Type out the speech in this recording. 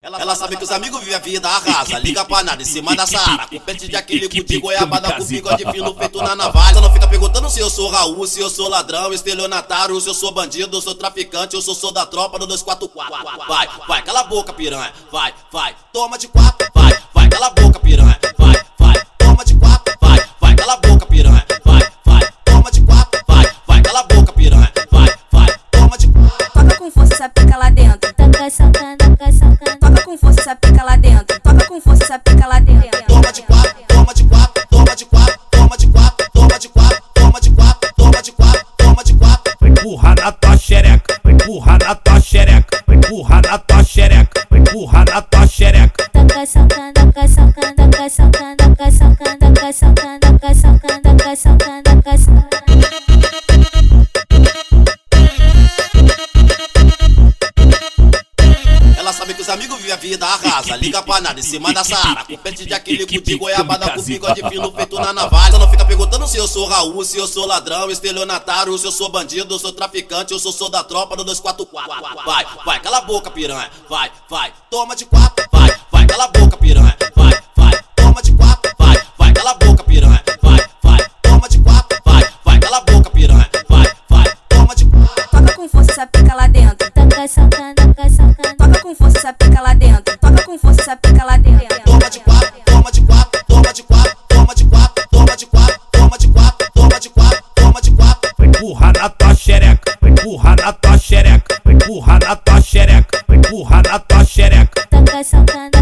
Ela sabe que os amigos vivem a vida, arrasa. Liga pra nada em cima da Sara. Com pente de acrílico de goiabada com bigode fino feito na navalha. Ela não fica perguntando se eu sou Raul, se eu sou ladrão, estelionatário, se eu sou bandido, eu sou traficante, eu sou da tropa do 244. Vai, cala a boca, piranha. Vai, toma de 4. Vai, cala a boca, piranha. Vai, toma de 4. Vai, cala a boca, piranha. Vai, toma de 4. Vai, cala a boca, piranha. Vai, toma de 4. Toca com força essa pica lá dentro. Toca socando. Toca com força essa pica lá dentro. Toca com força essa pica lá dentro. Toma de 4, toma de 4, toma de 4, toma de 4, toma de 4, toma de 4, toma de 4, toma de 4. Vai empurrar na tua xereca, vai empurrar na tua xereca, vai empurrar na tua xereca, vai empurrar na tua xereca. Toca socando, toca socando, toca socando, toca socando, toca socando, toca socando, toca socando, toca socando. Ela sabe que os amigos vivem a vida, arrasa. Liga pra nada em cima da Sara. Com pente de acrílico de goiabada com bigode fino feito na navalha. Ela não fica perguntando se eu sou Raul, se eu sou ladrão, estelionatário, se eu sou bandido, eu sou traficante, eu sou da tropa do 244. Vai, cala a boca, piranha. Vai, toma de 4. Vai, cala a boca, piranha. Vai, toma de 4. Vai, cala a boca, piranha. Vai, toma de 4. Vai, cala a boca, piranha. Vai, toma de 4. Toca com força essa pica lá dentro. Toca socando, toca socando. Toca com força essa pica lá dentro. Toca com força essa pica lá dentro. Toma de 4, toma de 4, toma de 4, toma de 4, toma de 4, toma de 4, toma de 4, toma de 4. Vai empurrar na tua xereca, vai empurrar na tua xereca, vai empurrar na tua xereca, vai empurrar na tua xereca. Toca socando.